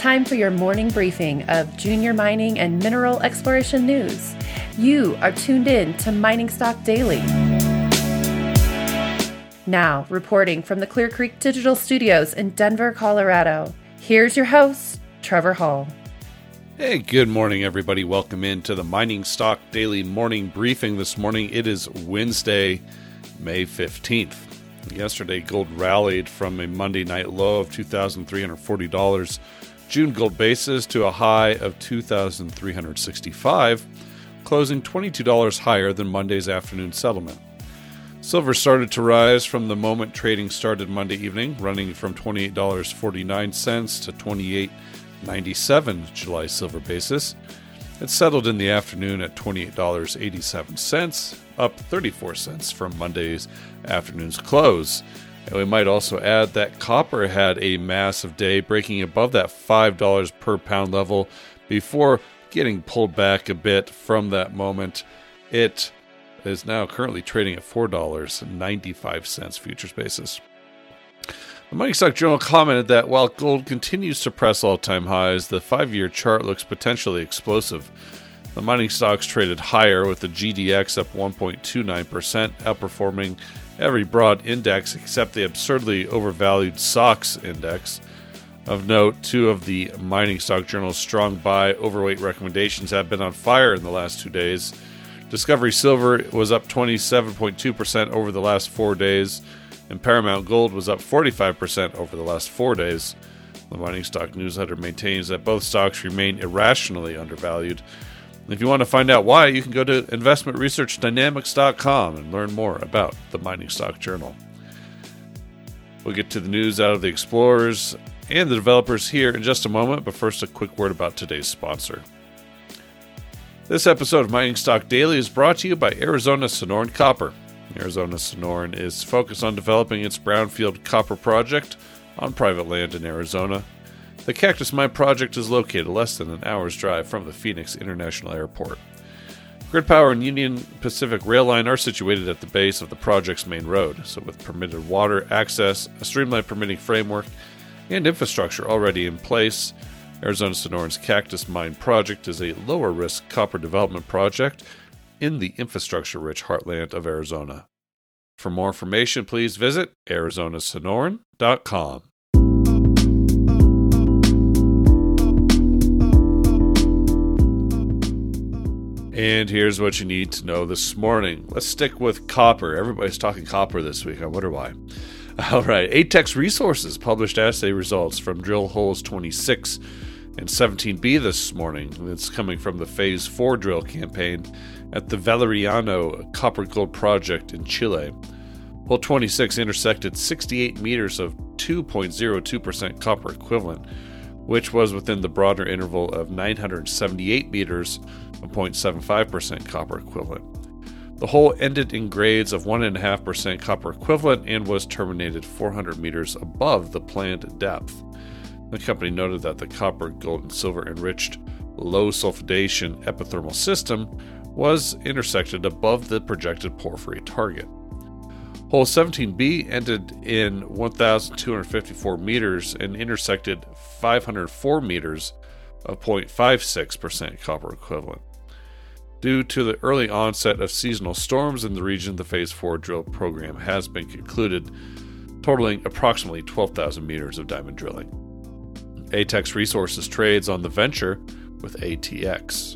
time for your morning briefing of junior mining and mineral exploration news. You are tuned in to Mining Stock Daily. Now, reporting from the Clear Creek Digital Studios in Denver, Colorado, here's your host, Trevor Hall. Hey, good morning, everybody. Welcome into the Mining Stock Daily morning briefing this morning. It is Wednesday, May 15th. Yesterday, gold rallied from a Monday night low of $2,340 June gold basis to a high of $2,365, closing $22 higher than Monday's afternoon settlement. Silver started to rise from the moment trading started Monday evening, running from $28.49 to $28.97 July silver basis. It settled in the afternoon at $28.87, up 34 cents from Monday's afternoon's close. And we might also add that copper had a massive day, breaking above that $5 per pound level before getting pulled back a bit from that moment. It is now currently trading at $4.95 futures basis. The Mining Stock Journal commented that while gold continues to press all-time highs, the 5-year chart looks potentially explosive. The mining stocks traded higher, with the GDX up 1.29%, outperforming every broad index except the absurdly overvalued SOX index. Of note, 2 of the Mining Stock Journal's strong buy overweight recommendations have been on fire in the last 2 days. Discovery Silver was up 27.2% over the last 4 days, and Paramount Gold was up 45% over the last 4 days. The Mining Stock newsletter maintains that both stocks remain irrationally undervalued. If you want to find out why, you can go to investmentresearchdynamics.com and learn more about the Mining Stock Journal. We'll get to the news out of the explorers and the developers here in just a moment, but first a quick word about today's sponsor. This episode of Mining Stock Daily is brought to you by Arizona Sonoran Copper. Arizona Sonoran is focused on developing its brownfield copper project on private land in Arizona. The Cactus Mine project is located less than an hour's drive from the Phoenix International Airport. Grid Power and Union Pacific Rail Line are situated at the base of the project's main road, so with permitted water access, a streamlined permitting framework, and infrastructure already in place, Arizona Sonoran's Cactus Mine project is a lower-risk copper development project in the infrastructure-rich heartland of Arizona. For more information, please visit arizonasonoran.com. And here's what you need to know this morning. Let's stick with copper. Everybody's talking copper this week. I wonder why. All right. Atex Resources published assay results from drill holes 26 and 17B this morning. It's coming from the Phase 4 drill campaign at the Valeriano Copper Gold Project in Chile. Hole 26 intersected 68 meters of 2.02% copper equivalent, which was within the broader interval of 978 meters of 0.75% copper equivalent. The hole ended in grades of 1.5% copper equivalent and was terminated 400 meters above the planned depth. The company noted that the copper, gold, and silver enriched low sulfidation epithermal system was intersected above the projected porphyry target. Hole 17B ended in 1,254 meters and intersected 504 meters of 0.56% copper equivalent. Due to the early onset of seasonal storms in the region, the Phase 4 drill program has been concluded, totaling approximately 12,000 meters of diamond drilling. Atex Resources trades on the Venture with ATX.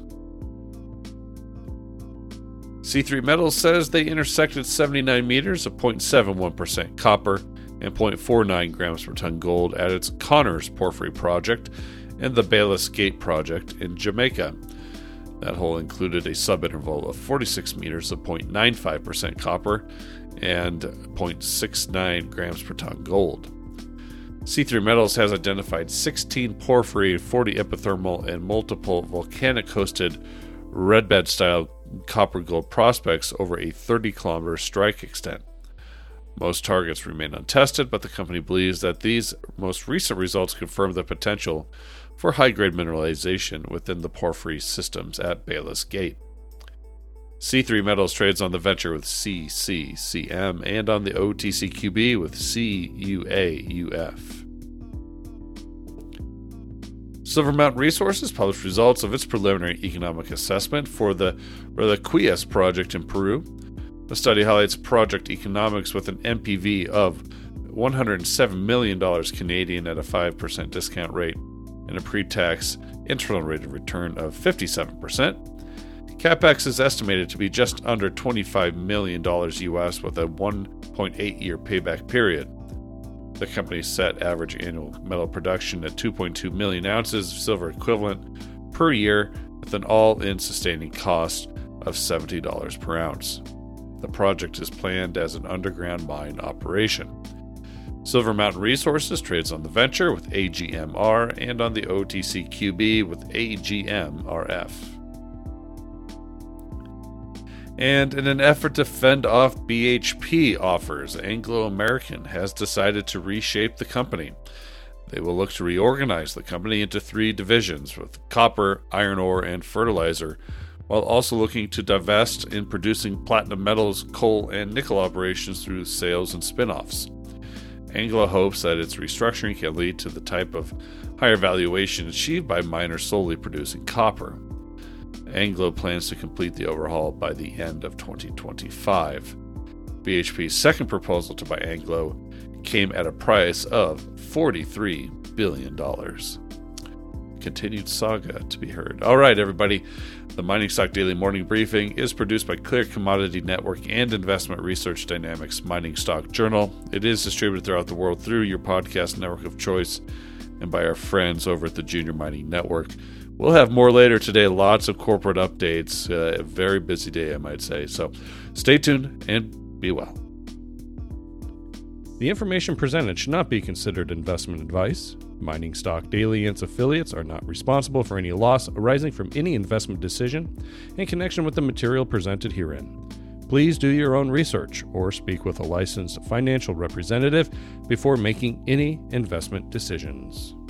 C3 Metals says they intersected 79 meters of 0.71% copper and 0.49 grams per ton gold at its Connors Porphyry project and the Bayless Gate project in Jamaica. That hole included a subinterval of 46 meters of 0.95% copper and 0.69 grams per ton gold. C3 Metals has identified 16 porphyry, 40 epithermal, and multiple volcanic-hosted redbed-style copper-gold prospects over a 30-kilometer strike extent. Most targets remain untested, but the company believes that these most recent results confirm the potential for high-grade mineralization within the porphyry systems at Bayless Gate. C3 Metals trades on the Venture with CCCM and on the OTCQB with CUAUF. Silver Mountain Resources published results of its preliminary economic assessment for the Reliquias project in Peru. The study highlights project economics with an NPV of $107 million Canadian at a 5% discount rate and a pre-tax internal rate of return of 57%. CapEx is estimated to be just under $25 million US with a 1.8-year payback period. The company set average annual metal production at 2.2 million ounces of silver equivalent per year with an all-in sustaining cost of $70 per ounce. The project is planned as an underground mine operation. Silver Mountain Resources trades on the Venture with AGMR and on the OTCQB with AGMRF. And in an effort to fend off BHP offers, Anglo American has decided to reshape the company. They will look to reorganize the company into 3 divisions with copper, iron ore, and fertilizer, while also looking to divest in producing platinum metals, coal, and nickel operations through sales and spin-offs. Anglo hopes that its restructuring can lead to the type of higher valuation achieved by miners solely producing copper. Anglo plans to complete the overhaul by the end of 2025. BHP's second proposal to buy Anglo came at a price of $43 billion. Continued saga to be heard. All right, everybody. The Mining Stock Daily Morning Briefing is produced by Clear Commodity Network and Investment Research Dynamics Mining Stock Journal. It is distributed throughout the world through your podcast network of choice and by our friends over at the Junior Mining Network. We'll have more later today, lots of corporate updates. A very busy day, I might say. So stay tuned and be well. The information presented should not be considered investment advice. Mining Stock Daily and its affiliates are not responsible for any loss arising from any investment decision in connection with the material presented herein. Please do your own research or speak with a licensed financial representative before making any investment decisions.